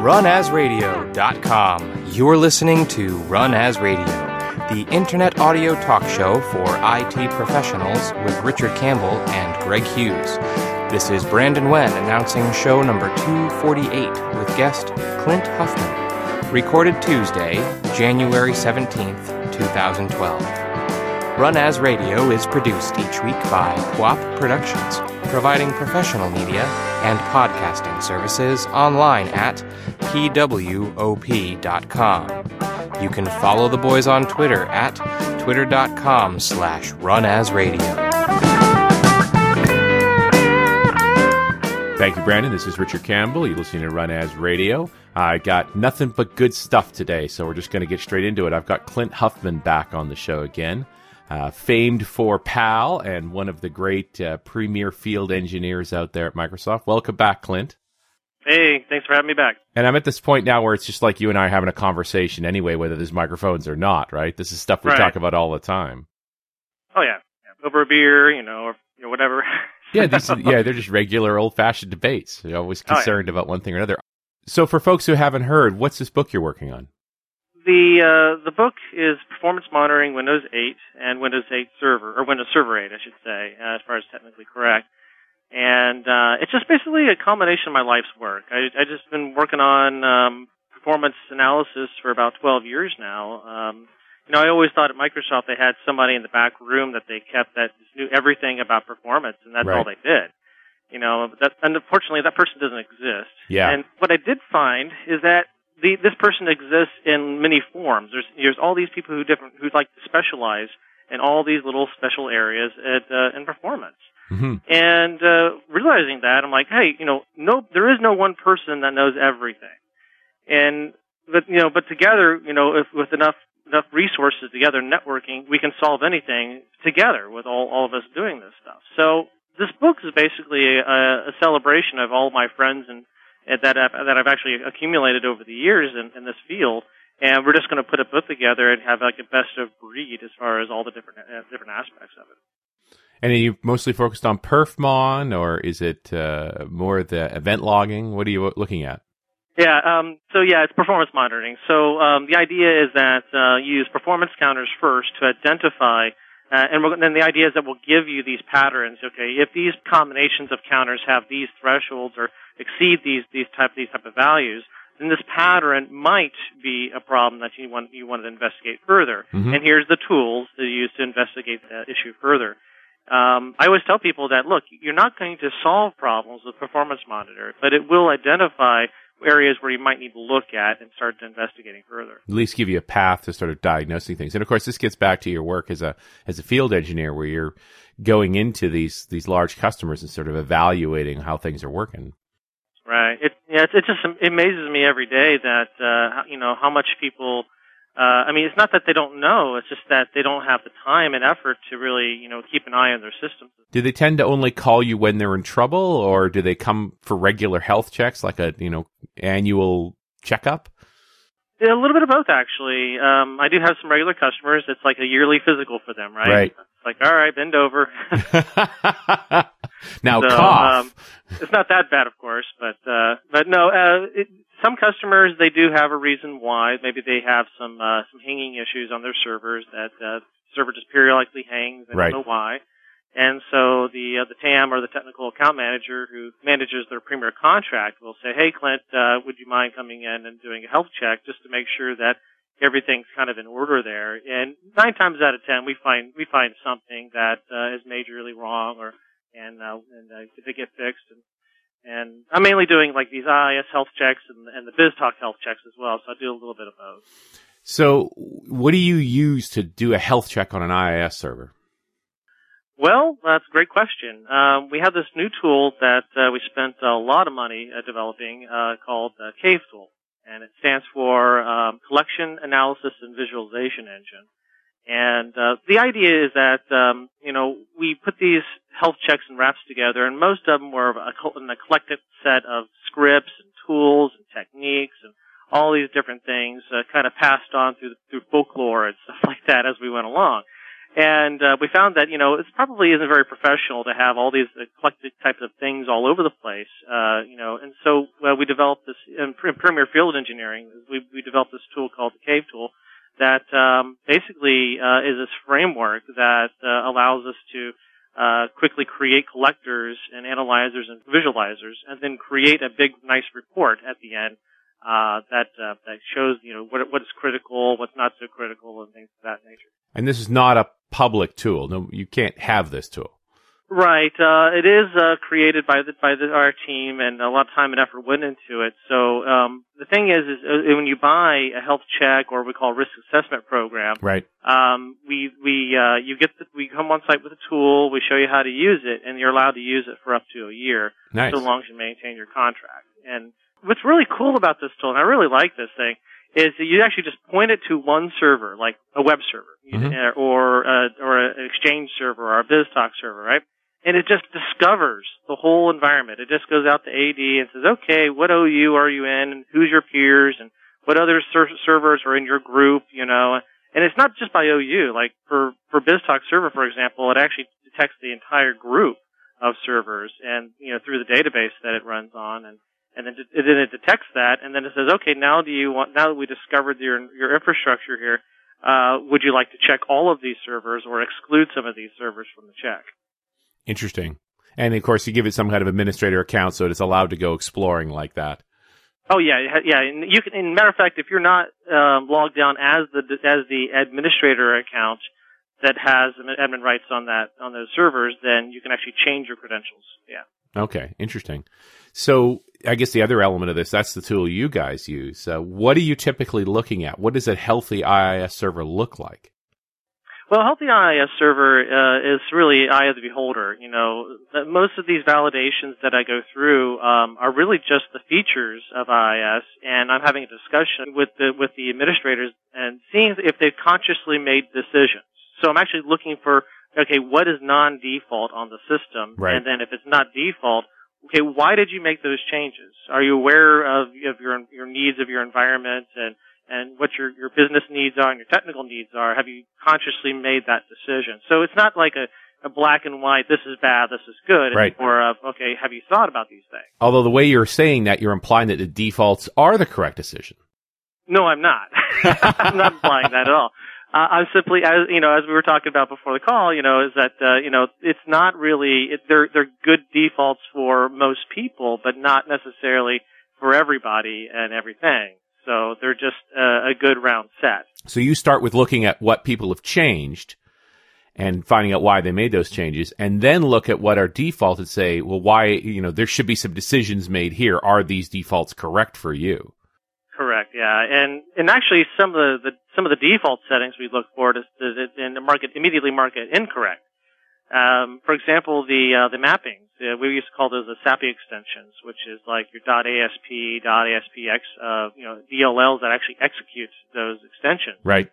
runasradio.com. You're listening to Run As Radio, the internet audio talk show for IT professionals with Richard Campbell and Greg Hughes. This is Brandon Wen announcing show number 248 with guest Clint Huffman, recorded Tuesday, January 17th, 2012. Run As Radio is produced each week by Quap Productions, providing professional media and podcasting services online at pwop.com. You can follow the boys on Twitter at twitter.com/runasradio. Thank you, Brandon. This is Richard Campbell. You're listening to Run As Radio. I got nothing but good stuff today, so we're just going to get straight into it. I've got Clint Huffman back on the show again. Famed for PAL and one of the great premier field engineers out there at Microsoft. Welcome back, Clint. Hey, thanks for having me back. And I'm at this point now where it's just like you and I are having a conversation anyway, whether there's microphones or not, right? This is stuff we talk about all the time. Oh, yeah. Over a beer, or whatever. Yeah, they're just regular old-fashioned debates. You're always concerned about one thing or another. So for folks who haven't heard, what's this book you're working on? The book is Performance Monitoring Windows 8 and Windows 8 Server, or Windows Server 8, I should say, as far as technically correct. And it's just basically a combination of my life's work. I just been working on performance analysis for about 12 years now. I always thought at Microsoft they had somebody in the back room that they kept that knew everything about performance, and that's all they did. And unfortunately, that person doesn't exist. Yeah. And what I did find is that this person exists in many forms. There's all these people who like to specialize in all these little special areas in performance. Mm-hmm. And realizing that, I'm like, hey, there is no one person that knows everything. But together, if with enough resources together, networking, we can solve anything together with all of us doing this stuff. So this book is basically a celebration of all my friends and that I've actually accumulated over the years in this field, and we're just going to put a book together and have like a best of breed as far as all the different aspects of it. And are you mostly focused on perfmon, or is it more the event logging? What are you looking at? Yeah, it's performance monitoring. So the idea is that you use performance counters first to identify, and then the idea is that we'll give you these patterns. Okay, if these combinations of counters have these thresholds or exceed these type of values, then this pattern might be a problem that you want to investigate further. Mm-hmm. And here's the tools to use to investigate that issue further. I always tell people that, look, you're not going to solve problems with Performance Monitor, but it will identify areas where you might need to look at and start investigating further. At least give you a path to sort of diagnosing things. And of course, this gets back to your work as a field engineer, where you're going into these large customers and sort of evaluating how things are working. Right. It amazes me every day that how much people. It's not that they don't know; it's just that they don't have the time and effort to really keep an eye on their systems. Do they tend to only call you when they're in trouble, or do they come for regular health checks, like a annual checkup? Yeah, a little bit of both, actually. I do have some regular customers. It's like a yearly physical for them, right? Right. It's like, all right, bend over. Now cough. It's not that bad, of course, but no. Some customers, they do have a reason why. Maybe they have some hanging issues on their servers that the server just periodically hangs. They don't know why. And so the TAM, or the technical account manager who manages their premier contract, will say, hey, Clint, would you mind coming in and doing a health check just to make sure that everything's kind of in order there? And 9 times out of 10, we find something that is majorly wrong, and they get fixed. And I'm mainly doing like these IIS health checks and the BizTalk health checks as well, so I do a little bit of both. So what do you use to do a health check on an IIS server? Well, that's a great question. We have this new tool that we spent a lot of money developing called CAVE tool, and it stands for Collection, Analysis, and Visualization Engine. And the idea is that we put these health checks and wraps together, and most of them were in a collected set of scripts and tools and techniques and all these different things kind of passed on through folklore and stuff like that as we went along. And we found that, it probably isn't very professional to have all these eclectic types of things all over the place, and so we developed this, in Premier Field Engineering, we developed this tool called the Cave tool that basically is this framework that allows us to quickly create collectors and analyzers and visualizers, and then create a big, nice report at the end that shows, what is critical, what's not so critical, and things of that nature. And this is not a public tool. No, you can't have this tool. Right. It is created by our team, and a lot of time and effort went into it. So the thing is when you buy a health check, or we call risk assessment program, right? We come on site with a tool, we show you how to use it, and you're allowed to use it for up to a year, nice, so long as you maintain your contract. And what's really cool about this tool, and I really like this thing, is that you actually just point it to one server, like a web server, or an Exchange server, or a BizTalk server, right? And it just discovers the whole environment. It just goes out to AD and says, okay, what OU are you in, and who's your peers, and what other servers are in your group, And it's not just by OU. Like for BizTalk server, for example, it actually detects the entire group of servers, and through the database that it runs on, and then it detects that, and then it says, okay, now that we discovered your infrastructure here, would you like to check all of these servers or exclude some of these servers from the check? Interesting. And of course, you give it some kind of administrator account, so it's allowed to go exploring like that. Oh yeah. And you can, in matter of fact, if you're not logged down as the administrator account that has admin rights on those servers, then you can actually change your credentials. Yeah. Okay, interesting. So I guess the other element of this, that's the tool you guys use. What are you typically looking at? What does a healthy IIS server look like? Well, a healthy IIS server is really eye of the beholder. Most of these validations that I go through are really just the features of IIS, and I'm having a discussion with the administrators and seeing if they've consciously made decisions. So I'm actually looking for, okay, what is non-default on the system? Right. And then if it's not default, okay, why did you make those changes? Are you aware of your needs of your environment and what your business needs are and your technical needs are? Have you consciously made that decision? So it's not like a black and white, this is bad, this is good. Right. It's more of, okay, have you thought about these things? Although the way you're saying that, you're implying that the defaults are the correct decision. No, I'm not. I'm not implying that at all. I'm simply, as we were talking about before the call, is that, it's not really, they're good defaults for most people, but not necessarily for everybody and everything. So they're just a good round set. So you start with looking at what people have changed and finding out why they made those changes, and then look at what are default and say, well, why, there should be some decisions made here. Are these defaults correct for you? Correct, yeah. And actually some of the default settings we look for is in the immediately mark it incorrect. For example, the mappings, we used to call those the SAPI extensions, which is like your .asp, .aspx, DLLs that actually execute those extensions. Right.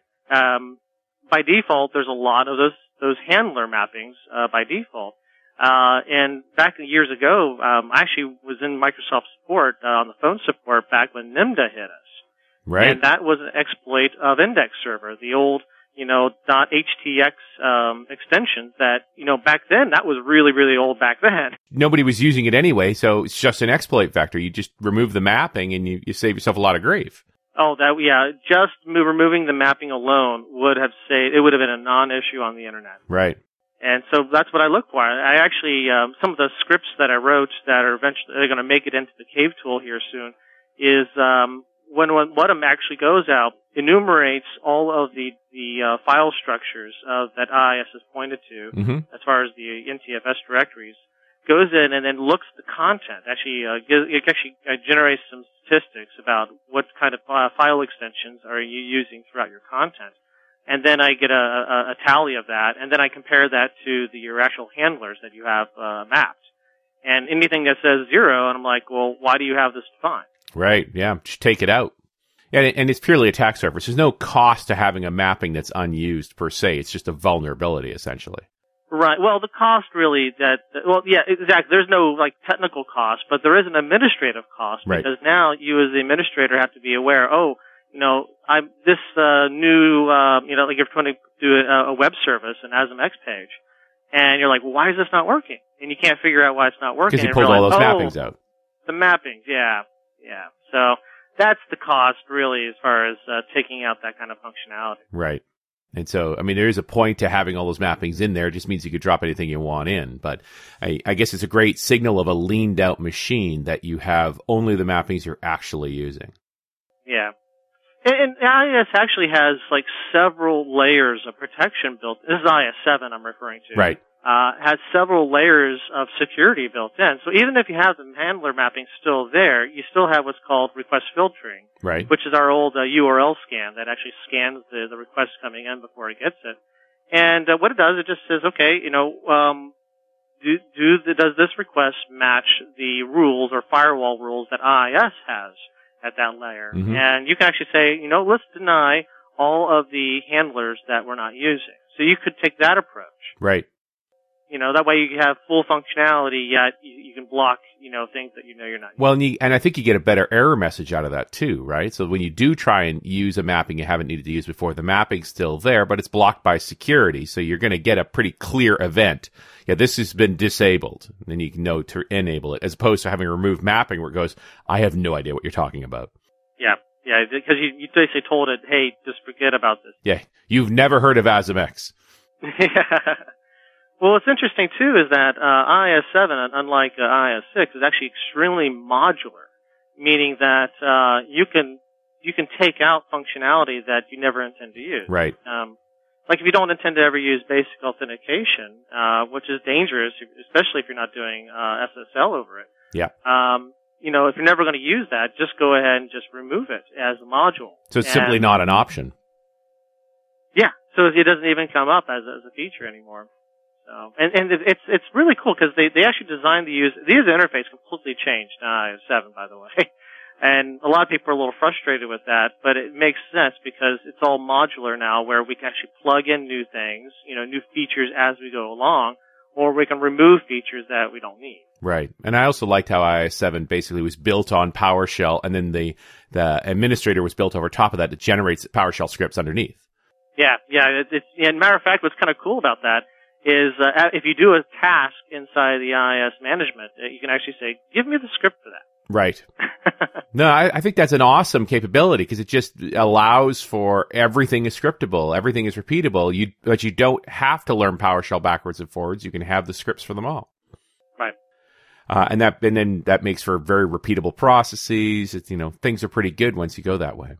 By default, there's a lot of those handler mappings, by default. And back years ago, I actually was in Microsoft support, on the phone support back when NIMDA hit us. Right. And that was an exploit of Index Server, the old, .htx, extensions that, back then, that was really, really old back then. Nobody was using it anyway, so it's just an exploit vector. You just remove the mapping and you save yourself a lot of grief. Oh, just removing the mapping alone would have been a non-issue on the internet. Right. And so that's what I look for. I actually, some of the scripts that I wrote that are eventually, they're going to make it into the Cave tool here soon, is, when Whatum actually goes out, enumerates all of the file structures that IIS has pointed to, as far as the NTFS directories, goes in and then looks at the content. Actually, it generates some statistics about what kind of file extensions are you using throughout your content. And then I get a tally of that, and then I compare that to your actual handlers that you have mapped. And anything that says 0, and I'm like, well, why do you have this defined? Right, yeah, just take it out. And it's purely attack surface. There's no cost to having a mapping that's unused per se. It's just a vulnerability, essentially. Right. Well, the cost really yeah, exactly. There's no technical cost, but there is an administrative cost, right, because now you as the administrator have to be aware, this new, like you're trying to do a web service, an ASMX page, and you're like, well, why is this not working? And you can't figure out why it's not working. Because you pulled all those mappings out. The mappings, yeah. So that's the cost, really, as far as taking out that kind of functionality. Right. And so, I mean, there is a point to having all those mappings in there. It just means you could drop anything you want in. But I guess it's a great signal of a leaned out machine that you have only the mappings you're actually using. Yeah. And IIS actually has like several layers of protection built. This is IIS 7 I'm referring to. Right. Has several layers of security built in. So even if you have the handler mapping still there, you still have what's called request filtering, right? Which is our old URL scan that actually scans the request coming in before it gets it. And what it does, it just says, okay, does this request match the rules or firewall rules that IIS has at that layer? Mm-hmm. And you can actually say, let's deny all of the handlers that we're not using. So you could take that approach. Right. That way you have full functionality, yet you can block, things that you're not using. Well, and I think you get a better error message out of that too, right? So when you do try and use a mapping you haven't needed to use before, the mapping's still there, but it's blocked by security. So you're going to get a pretty clear event. Yeah, this has been disabled. And then you can know to enable it, as opposed to having a removed mapping where it goes, I have no idea what you're talking about. Yeah, because you basically told it, hey, just forget about this. Yeah, you've never heard of ASMX. Yeah. Well, what's interesting, too, is that IIS 7, unlike IIS 6, is actually extremely modular, meaning that you can take out functionality that you never intend to use. Right. Like if you don't intend to ever use basic authentication, which is dangerous, especially if you're not doing SSL over it. Yeah. If you're never going to use that, just go ahead and just remove it as a module. So it's simply not an option. Yeah. So it doesn't even come up as a feature anymore. So, and it's really cool because they actually designed the user interface completely changed in IIS 7, by the way. And a lot of people are a little frustrated with that, but it makes sense because it's all modular now where we can actually plug in new things, new features as we go along, or we can remove features that we don't need. Right. And I also liked how IIS 7 basically was built on PowerShell, and then the administrator was built over top of that generates PowerShell scripts underneath. Yeah. And matter of fact, what's kind of cool about that is if you do a task inside the IIS management, you can actually say, give me the script for that. Right. No, I think that's an awesome capability because it just allows for everything is scriptable, everything is repeatable. But you don't have to learn PowerShell backwards and forwards. You can have the scripts for them all. Right. And then that makes for very repeatable processes. It's, things are pretty good once you go that way.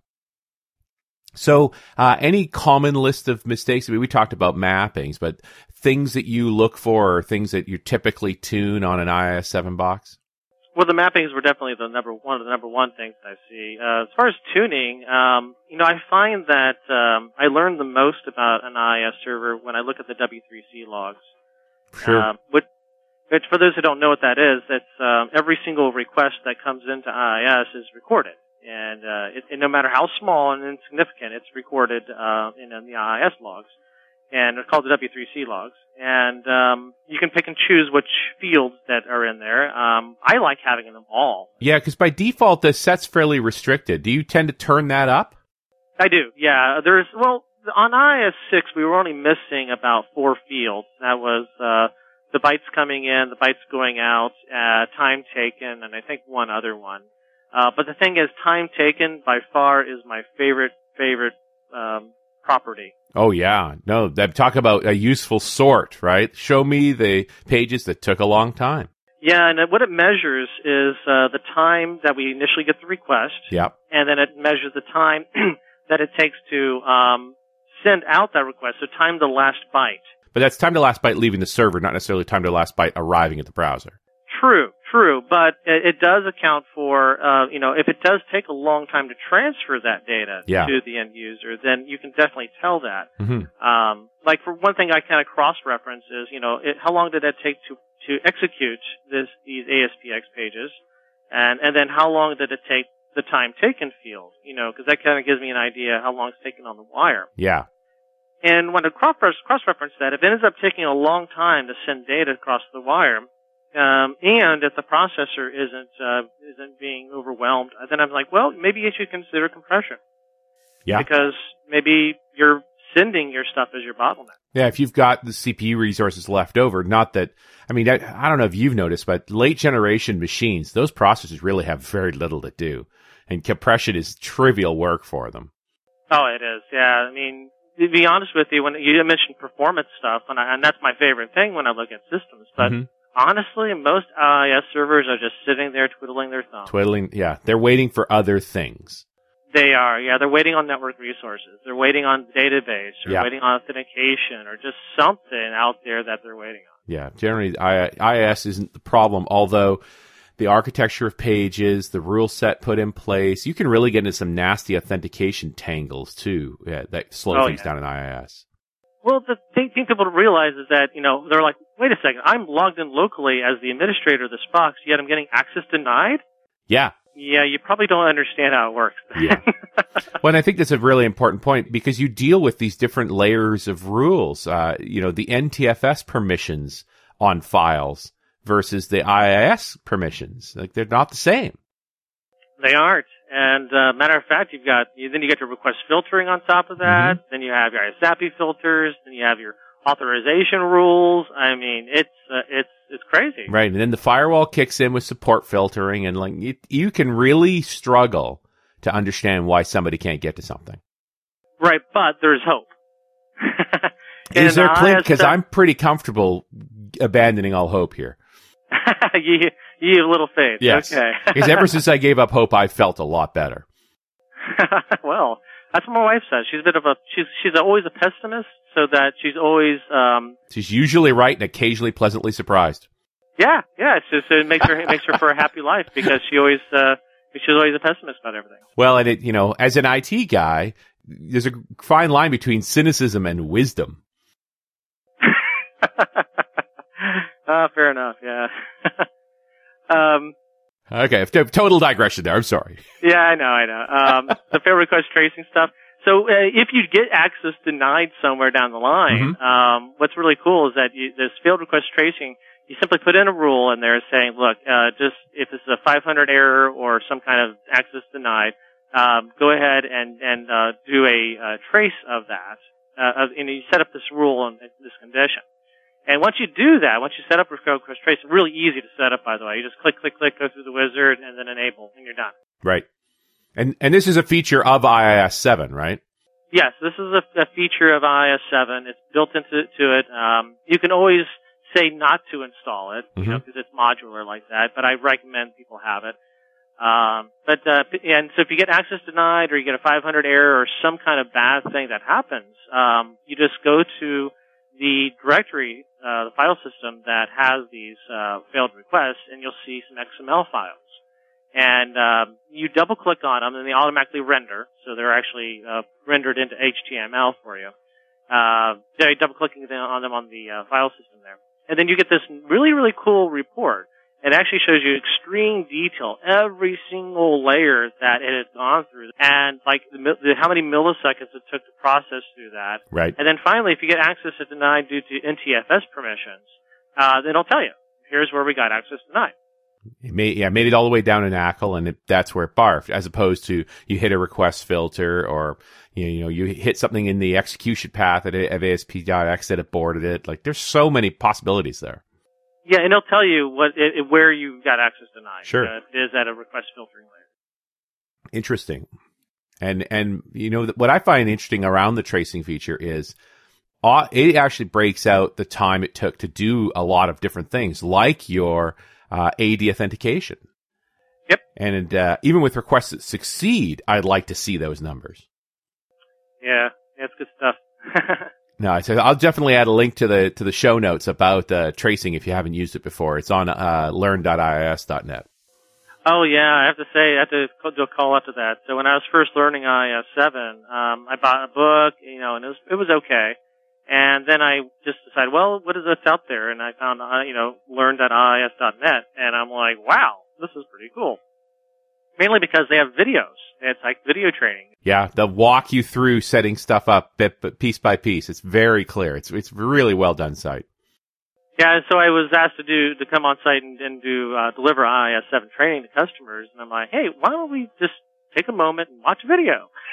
So, any common list of mistakes? I mean, we talked about mappings, but things that you look for or things that you typically tune on an IIS 7 box? Well, the mappings were definitely one of the number one things I see. As far as tuning, I find that I learn the most about an IIS server when I look at the W3C logs. Sure. Which for those who don't know what that is, it's every single request that comes into IIS is recorded. And no matter how small and insignificant, it's recorded in the IIS logs. And it's called the W3C logs. And you can pick and choose which fields that are in there. I like having them all. Yeah, because by default, the set's fairly restricted. Do you tend to turn that up? I do, yeah. On IIS 6, we were only missing about 4 fields. That was the bytes coming in, the bytes going out, time taken, and I think one other one. But the thing is, time taken by far is my favorite property. Oh, yeah. No, talk about a useful sort, right? Show me the pages that took a long time. Yeah, and what it measures is the time that we initially get the request. Yep. And then it measures the time that it takes to send out that request, so time to last byte. But that's time to last byte leaving the server, not necessarily time to last byte arriving at the browser. True, but it does account for, if it does take a long time to transfer that data to the end user, then you can definitely tell that. Mm-hmm. Like for one thing I kind of cross-reference is, how long did that take to execute these ASPX pages, and then how long did it take the time taken field, because that kind of gives me an idea how long it's taken on the wire. Yeah. And when I cross-reference that, if it ends up taking a long time to send data across the wire, and if the processor isn't being overwhelmed, then I'm like, well, maybe you should consider compression. Yeah. Because maybe you're sending your stuff as your bottleneck. Yeah, if you've got the CPU resources left over, not that, I mean, I don't know if you've noticed, but late generation machines, those processors really have very little to do. And compression is trivial work for them. Oh, it is. Yeah. I mean, to be honest with you, when you mentioned performance stuff, and that's my favorite thing when I look at systems, but honestly, most IIS servers are just sitting there twiddling their thumbs. Yeah. They're waiting for other things. They are, yeah. They're waiting on network resources. They're waiting on database, or waiting on authentication, or just something out there that they're waiting on. Yeah, generally, IIS isn't the problem, although the architecture of pages, the rule set put in place, you can really get into some nasty authentication tangles, too, that slow things down in IIS. Well, the thing people don't realize is that, they're like, wait a second, I'm logged in locally as the administrator of this box, yet I'm getting access denied? Yeah. Yeah, you probably don't understand how it works. Yeah. Well, and I think that's a really important point because you deal with these different layers of rules. The NTFS permissions on files versus the IIS permissions. Like, they're not the same. They aren't. And matter of fact, you get your request filtering on top of that. Then you have your ISAPI filters. Then you have your authorization rules. I mean, it's crazy. Right. And then the firewall kicks in with support filtering, and like you can really struggle to understand why somebody can't get to something. Right, but there's hope. Is there, Clint? Because I'm pretty comfortable abandoning all hope here. You have little faith. Yes. Okay. Because ever since I gave up hope, I felt a lot better. Well, that's what my wife says. She's always a pessimist, so that she's always she's usually right and occasionally pleasantly surprised. Yeah. It makes her for a happy life because she's always a pessimist about everything. Well, and as an IT guy, there's a fine line between cynicism and wisdom. Fair enough. Yeah. Okay, total digression there. I'm sorry. Yeah, I know. The fail request tracing stuff. So if you get access denied somewhere down the line, what's really cool is that this failed request tracing, you simply put in a rule and they're saying, look, just if this is a 500 error or some kind of access denied, go ahead and do a trace of that. And you set up this rule and this condition. And once you do that, once you set up request trace, it's really easy to set up, by the way. You just click, go through the wizard, and then enable, and you're done. Right. And this is a feature of IIS 7, right? Yes, this is a feature of IIS 7. It's built into it. You can always say not to install it, because it's modular like that, but I recommend people have it. And so if you get access denied or you get a 500 error or some kind of bad thing that happens, you just go to the directory, the file system that has these failed requests, and you'll see some XML files. And you double-click on them, and they automatically render. So they're actually rendered into HTML for you. They're double-clicking on them on the file system there. And then you get this really, really cool report. It actually shows you extreme detail, every single layer that it has gone through, and like how many milliseconds it took to process through that. Right. And then finally, if you get access denied due to NTFS permissions, then it'll tell you, here's where we got access denied. It made it all the way down in ACL, and that's where it barfed, as opposed to you hit a request filter or you hit something in the execution path of ASP.X that aborted it. Like, there's so many possibilities there. Yeah, and it'll tell you where you got access denied. Sure. It is at a request filtering layer. Interesting. And what I find interesting around the tracing feature is it actually breaks out the time it took to do a lot of different things, like your AD authentication. Yep. And even with requests that succeed, I'd like to see those numbers. Yeah, it's good stuff. No, I'll definitely add a link to the show notes about tracing if you haven't used it before. It's on learn.iis.net. Oh yeah, I have to do a call out to that. So when I was first learning IIS 7, I bought a book, and it was okay. And then I just decided, well, what is this out there? And I found, learn.iis.net, and I'm like, wow, this is pretty cool. Mainly because they have videos. It's like video training. Yeah, they'll walk you through setting stuff up piece by piece. It's very clear. It's really well done site. Yeah, so I was asked to come on site and deliver IIS 7 training to customers, and I'm like, hey, why don't we just take a moment and watch a video?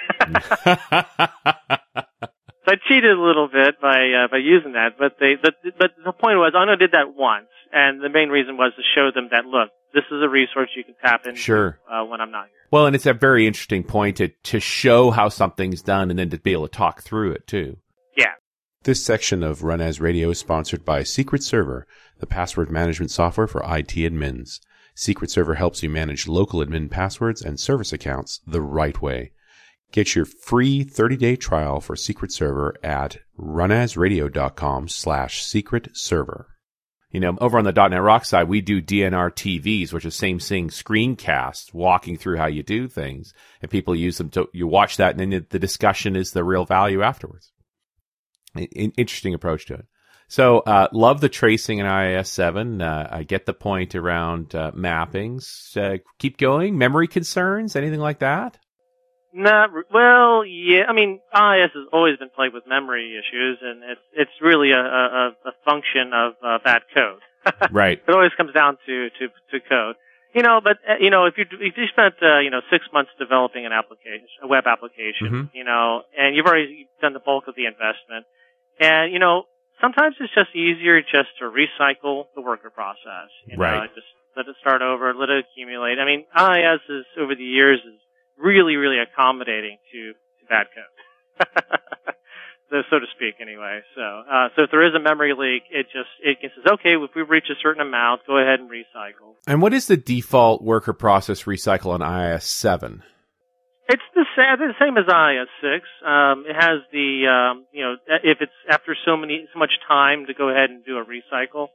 So I cheated a little bit by using that, but the point was I only did that once, and the main reason was to show them that, look, this is a resource you can tap into Sure. When I'm not here. Well, and it's a very interesting point to show how something's done and then to be able to talk through it too. Yeah. This section of Run As Radio is sponsored by Secret Server, the password management software for IT admins. Secret Server helps you manage local admin passwords and service accounts the right way. Get your free 30-day trial for Secret Server at runasradio.com/secret server. You know, over on the .NET Rock side, we do DNR TVs, which is same thing, screencasts, walking through how you do things. And people use them to, you watch that, and then the discussion is the real value afterwards. Interesting approach to it. So, love the tracing in IIS 7. I get the point around mappings. Keep going. Memory concerns, anything like that? Well, yeah. I mean, IIS has always been plagued with memory issues, and it's really a function of bad code. Right. It always comes down to code. You know, but you know, if you spent 6 months developing an application, a web application, you know, and you've already done the bulk of the investment, and you know, sometimes it's just easier just to recycle the worker process. You know, just let it start over, let it accumulate. I mean, IIS is over the years is really, really accommodating to bad code, so to speak. Anyway, so if there is a memory leak, it says, okay, if we reach a certain amount, go ahead and recycle. And what is the default worker process recycle on IIS 7? It's the same as IIS 6. It has the if it's after so much time to go ahead and do a recycle.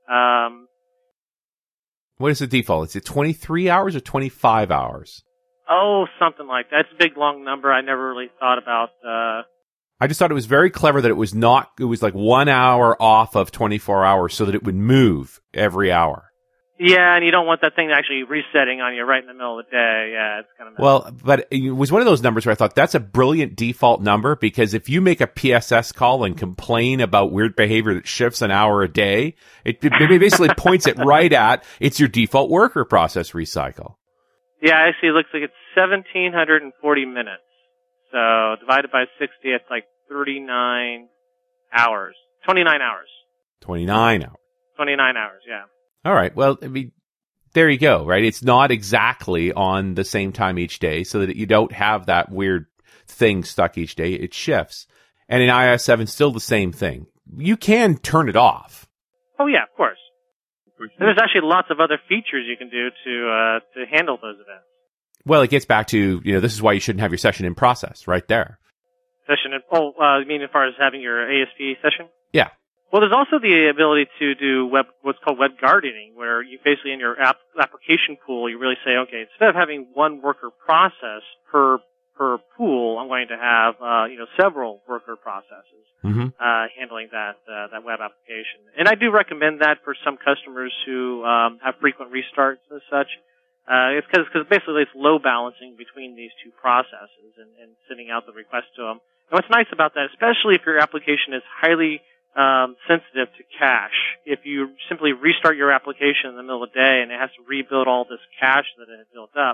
What is the default? Is it 23 hours or 25 hours? Oh, something like that. It's a big, long number. I never really thought about. I just thought it was very clever that it was like 1 hour off of 24 hours so that it would move every hour. Yeah, and you don't want that thing actually resetting on you right in the middle of the day. Yeah, it's kind of well, but it was one of those numbers where I thought that's a brilliant default number, because if you make a PSS call and complain about weird behavior that shifts an hour a day, it basically points it right at it's your default worker process recycle. Yeah, actually, it looks like it's 1,740 minutes. So divided by 60, it's like 39 hours. 29 hours. 29 hours. 29 hours, yeah. All right. Well, I mean, there you go, right? It's not exactly on the same time each day, so that you don't have that weird thing stuck each day. It shifts. And in IIS 7, still the same thing. You can turn it off. Oh, yeah, of course. And there's actually lots of other features you can do to handle those events. Well, it gets back to, this is why you shouldn't have your session in process right there. You mean as far as having your ASP session? Yeah. Well, there's also the ability to do what's called web guardianing, where you basically in your application pool, you really say, okay, instead of having one worker process per pool, I'm going to have several worker processes handling that web application. And I do recommend that for some customers who have frequent restarts and such. It's because basically it's load balancing between these two processes and sending out the request to them. And what's nice about that, especially if your application is highly sensitive to cache. If you simply restart your application in the middle of the day and it has to rebuild all this cache that it had built up,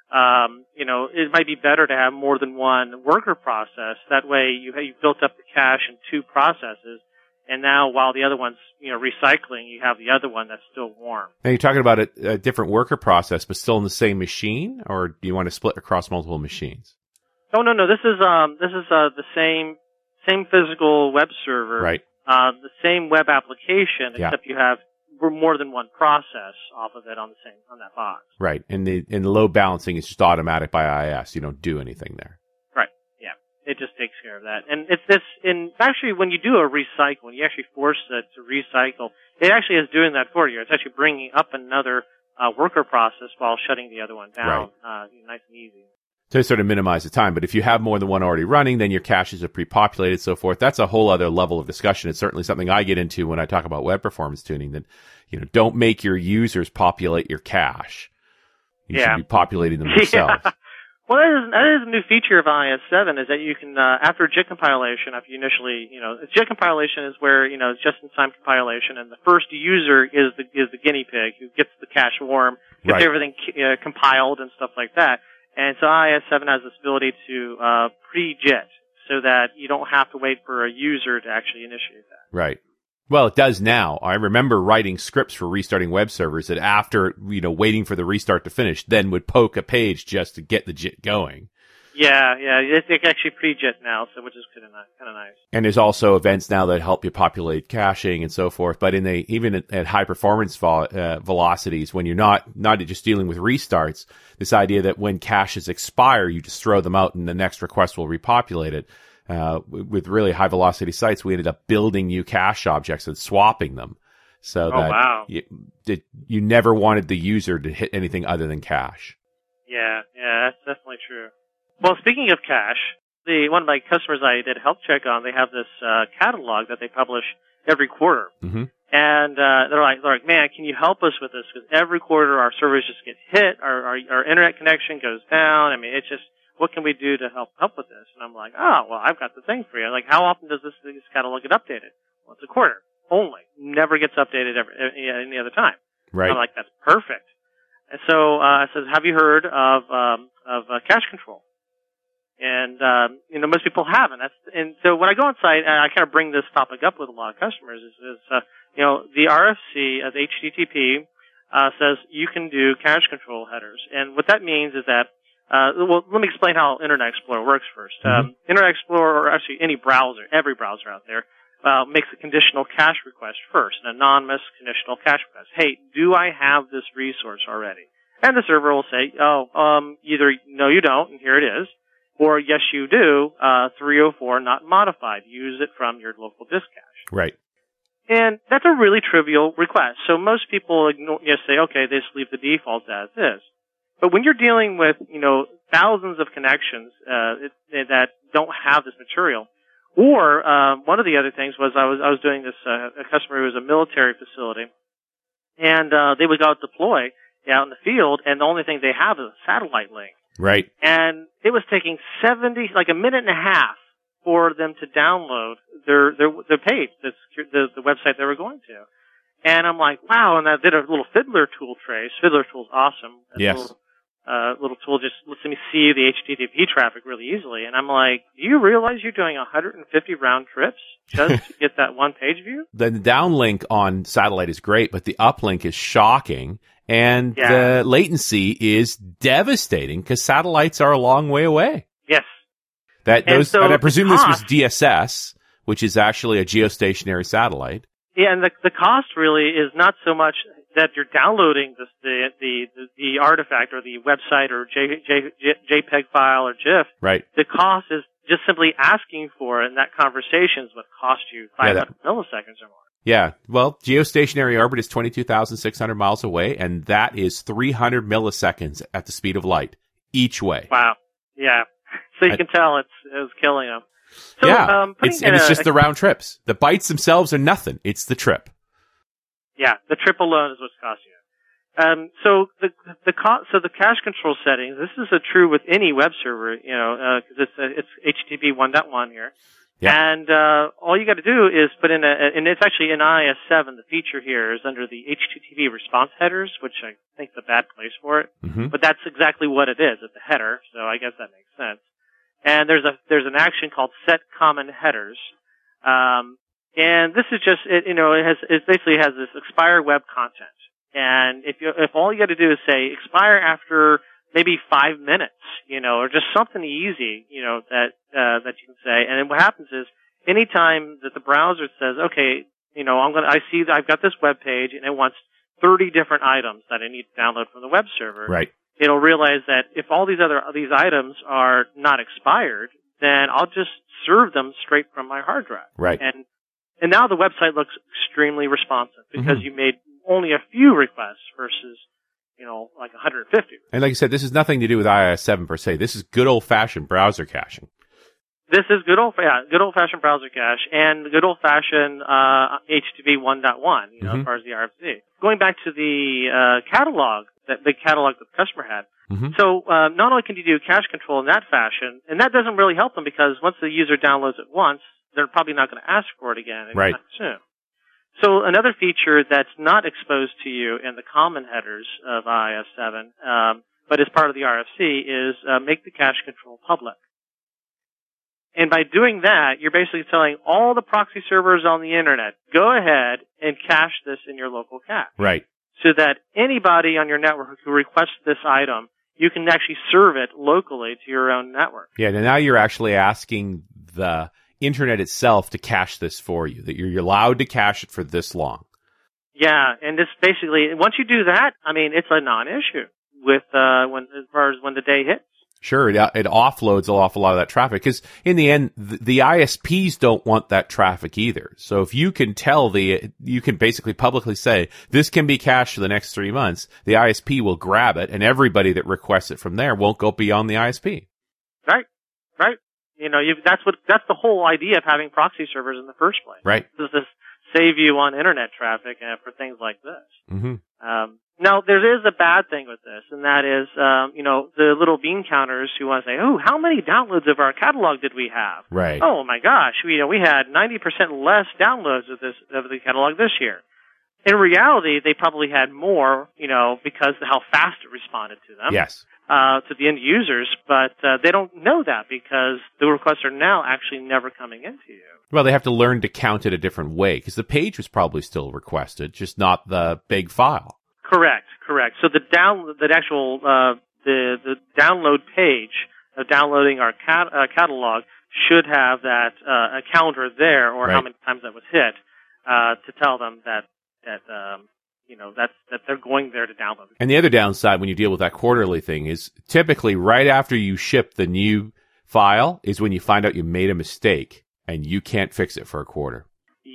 it might be better to have more than one worker process. That way you've built up the cache in two processes, and now while the other one's recycling, you have the other one that's still warm. Now you're talking about a different worker process, but still in the same machine, or do you want to split across multiple machines? Oh no, this is the same physical web server. Right. The same web application, except you have more than one process off of it on that box. Right, and the load balancing is just automatic by IIS. You don't do anything there. Right. Yeah, it just takes care of that. And it's this. And actually, when you do a recycle, when you actually force it to recycle, it actually is doing that for you. It's actually bringing up another worker process while shutting the other one down. Right. Nice and easy. To sort of minimize the time. But if you have more than one already running, then your caches are pre-populated, so forth. That's a whole other level of discussion. It's certainly something I get into when I talk about web performance tuning, that, don't make your users populate your cache. You should be populating them yourself. Yeah. Well, that is a new feature of IIS 7, is that you can, after JIT compilation, after you initially, JIT compilation is where, it's just-in-time compilation, and the first user is the guinea pig who gets the cache warm, gets everything compiled and stuff like that. And so IIS-7 has this ability to pre-JIT so that you don't have to wait for a user to actually initiate that. Right. Well, it does now. I remember writing scripts for restarting web servers that after, waiting for the restart to finish, then would poke a page just to get the JIT going. Yeah, it's actually pre-JIT now, so which is kind of nice. And there's also events now that help you populate caching and so forth. But even at high performance velocities, when you're not just dealing with restarts, this idea that when caches expire, you just throw them out and the next request will repopulate it. With really high velocity sites, we ended up building new cache objects and swapping them. So you never wanted the user to hit anything other than cache. Yeah, that's definitely true. Well, speaking of cache, one of my customers I did a health check on, they have this catalog that they publish every quarter. Mm-hmm. And they're like, man, can you help us with this? Because every quarter our servers just get hit, our internet connection goes down. I mean, it's just, what can we do to help with this? And I'm like, oh, well, I've got the thing for you. Like, how often does this catalog get updated? Well, it's a quarter only. Never gets updated any other time. Right. I'm like, that's perfect. And so I said, have you heard of cache control? And most people haven't. And so when I go on site, and I kind of bring this topic up with a lot of customers, is the RFC, the HTTP, says you can do cache control headers. And what that means is that, let me explain how Internet Explorer works first. Mm-hmm. Internet Explorer, or actually any browser, every browser out there, makes a conditional cache request first, an anonymous conditional cache request. Hey, do I have this resource already? And the server will say, either no you don't, and here it is, or yes you do, 304 not modified. Use it from your local disk cache. Right. And that's a really trivial request. So most people say, okay, they just leave the default as is. But when you're dealing with, thousands of connections that don't have this material, or one of the other things was I was doing this a customer who was a military facility, and they would go out deploy out in the field, and the only thing they have is a satellite link. Right. And it was taking a minute and a half for them to download their page, the website they were going to. And I'm like, wow, and I did a little Fiddler tool trace. Fiddler tool's awesome. Yes. Little tool just lets me see the HTTP traffic really easily. And I'm like, do you realize you're doing 150 round trips just to get that one page view? The downlink on satellite is great, but the uplink is shocking. And the latency is devastating because satellites are a long way away. Yes. And I presume this was DSS, which is actually a geostationary satellite. Yeah, and the cost really is not so much that you're downloading the artifact or the website or JPEG file or GIF. Right. The cost is just simply asking for it, and that conversation is what cost you 500 milliseconds or more. Yeah. Well, geostationary orbit is 22,600 miles away, and that is 300 milliseconds at the speed of light each way. Wow. Yeah. So you can tell it was killing them. So, yeah. It's just the round trips. The bytes themselves are nothing. It's the trip. Yeah. The trip alone is what's costing you. So the cache control settings, this is true with any web server, because it's HTTP 1.1 here. Yeah. And all you got to do is put in and it's actually in IIS-7. The feature here is under the HTTP response headers, which I think is a bad place for it. Mm-hmm. But that's exactly what it is. It's a header, so I guess that makes sense. And there's an action called set common headers. And this is just it basically has this expire web content. And if all you got to do is say expire after maybe 5 minutes, or just something easy, that you can say. And then what happens is, anytime that the browser says, okay, I see that I've got this web page and it wants 30 different items that I need to download from the web server. Right. It'll realize that if all these items are not expired, then I'll just serve them straight from my hard drive. Right. And now the website looks extremely responsive because you made only a few requests versus, like 150. And like I said, this has nothing to do with IIS-7 per se. This is good old-fashioned browser caching. This is good old-fashioned browser cache and good old-fashioned HTTP 1.1, as far as the RFC. Going back to the catalog, that big catalog that the customer had. Mm-hmm. So not only can you do cache control in that fashion, and that doesn't really help them because once the user downloads it once, they're probably not going to ask for it again anytime soon. So another feature that's not exposed to you in the common headers of IIS-7 but is part of the RFC, is make the cache control public. And by doing that, you're basically telling all the proxy servers on the internet, go ahead and cache this in your local cache. Right. So that anybody on your network who requests this item, you can actually serve it locally to your own network. Yeah, now you're actually asking the internet itself to cache this for you, that you're allowed to cache it for this long. Yeah, and this basically, once you do that, I mean, it's a non-issue with as far as when the day hits. Sure, it offloads an awful lot of that traffic, because in the end, the ISPs don't want that traffic either. So if you can you can basically publicly say, this can be cached for the next 3 months, the ISP will grab it, and everybody that requests it from there won't go beyond the ISP. Right. You know, that's the whole idea of having proxy servers in the first place. Right. This is save you on internet traffic for things like this. Mm-hmm. Now, there is a bad thing with this, and that is, the little bean counters who want to say, oh, how many downloads of our catalog did we have? Right. Oh, my gosh, we had 90% less downloads of the catalog this year. In reality, they probably had more, because of how fast it responded to them. Yes. To the end users, but they don't know that because the requests are now actually never coming into you. Well, they have to learn to count it a different way, because the page was probably still requested, just not the big file. Correct. So the download page of downloading our catalog should have that a counter there, or right. how many times that was hit, to tell them that they're going there to download. And the other downside when you deal with that quarterly thing is typically right after you ship the new file is when you find out you made a mistake and you can't fix it for a quarter.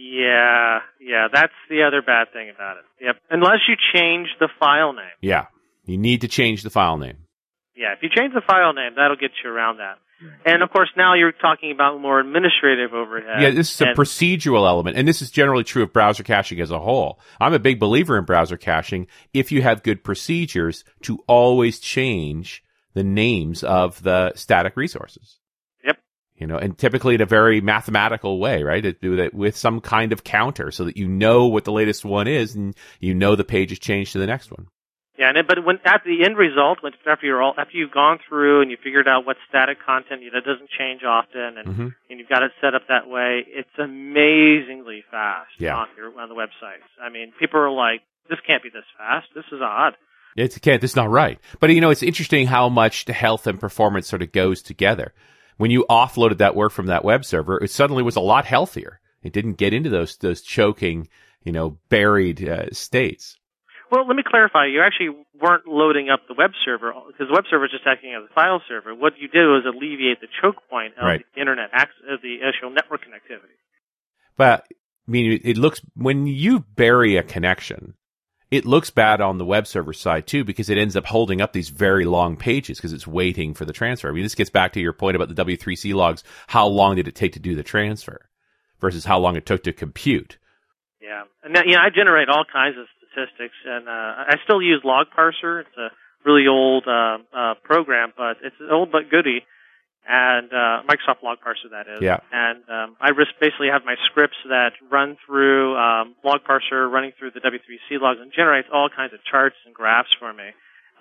Yeah, that's the other bad thing about it. Yep. Unless you change the file name. Yeah. You need to change the file name. Yeah, if you change the file name, that'll get you around that. And, of course, now you're talking about more administrative overhead. Yeah, this is a procedural element, and this is generally true of browser caching as a whole. I'm a big believer in browser caching if you have good procedures to always change the names of the static resources. Yep. And typically in a very mathematical way, right? To do that with some kind of counter so that you know what the latest one is and you know the page has changed to the next one. Yeah, but when at the end result, after you've gone through and you figured out what static content doesn't change often, and mm-hmm. and you've got it set up that way, it's amazingly fast yeah. on the websites. I mean, people are like, "This can't be this fast. This is odd." It's not right. But it's interesting how much the health and performance sort of goes together. When you offloaded that work from that web server, it suddenly was a lot healthier. It didn't get into those choking, buried states. Well, let me clarify. You actually weren't loading up the web server, because the web server is just acting as a file server. What you did was alleviate the choke point of right. the internet access, of the actual network connectivity. But, it looks, when you bury a connection, it looks bad on the web server side too, because it ends up holding up these very long pages because it's waiting for the transfer. This gets back to your point about the W3C logs. How long did it take to do the transfer versus how long it took to compute? Yeah. And I generate all kinds of statistics, and I still use Log Parser. It's a really old program, but it's an old but goodie, and Microsoft Log Parser, that is. Yeah. And I basically have my scripts that run through Log Parser, running through the W3C logs, and generates all kinds of charts and graphs for me.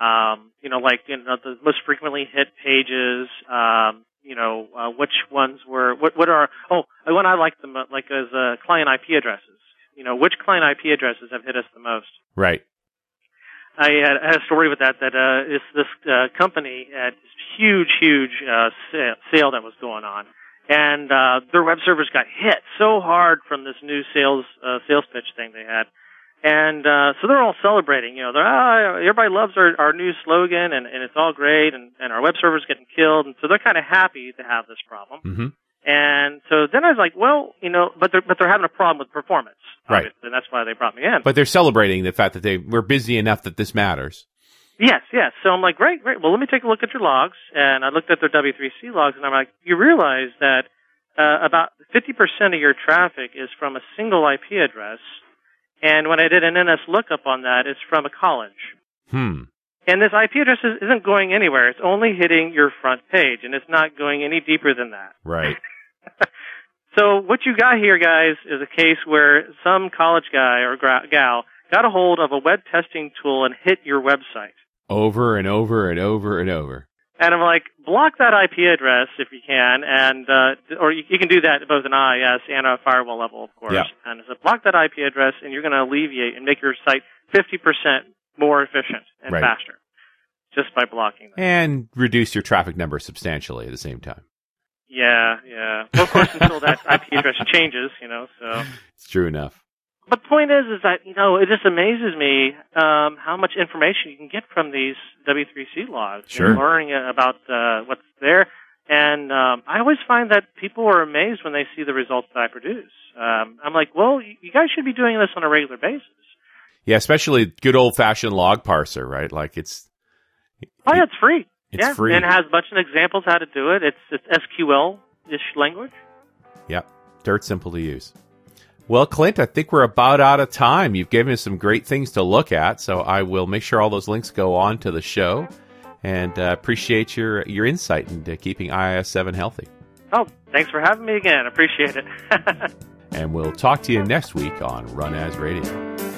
The most frequently hit pages, which ones were, one I like them, is client IP addresses. Which client IP addresses have hit us the most? Right. I had a story with that is this company had this huge sale that was going on, and their web servers got hit so hard from this new sales pitch thing they had, and so they're all celebrating. Everybody loves our new slogan, and it's all great, and our web server's getting killed, and so they're kind of happy to have this problem. Mm-hmm. And so then I was like, well, but they're having a problem with performance. Right. And that's why they brought me in. But they're celebrating the fact that they were busy enough that this matters. Yes. So I'm like, great. Well, let me take a look at your logs. And I looked at their W3C logs, and I'm like, you realize that about 50% of your traffic is from a single IP address. And when I did an NS lookup on that, it's from a college. And this IP address isn't going anywhere. It's only hitting your front page, and it's not going any deeper than that. Right. So what you got here, guys, is a case where some college guy or gal got a hold of a web testing tool and hit your website. over and over and over and over. And I'm like, block that IP address if you can, and or you can do that at both an IIS and a firewall level, of course. Yeah. And so block that IP address, and you're going to alleviate and make your site 50% more efficient and Right. faster just by blocking that. And reduce your traffic number substantially at the same time. Yeah. Well, of course, until that IP address changes, so. It's true enough. But the point is that, it just amazes me how much information you can get from these W3C logs. Sure. And learning about what's there. And I always find that people are amazed when they see the results that I produce. I'm like, well, you guys should be doing this on a regular basis. Yeah, especially good old-fashioned log parser, right? Like it's free. It's free. And it has a bunch of examples how to do it. It's SQL-ish language. Yep, dirt simple to use. Well, Clint, I think we're about out of time. You've given us some great things to look at, so I will make sure all those links go on to the show. And appreciate your insight into keeping IIS 7 healthy. Oh, thanks for having me again. Appreciate it. And we'll talk to you next week on Run As Radio.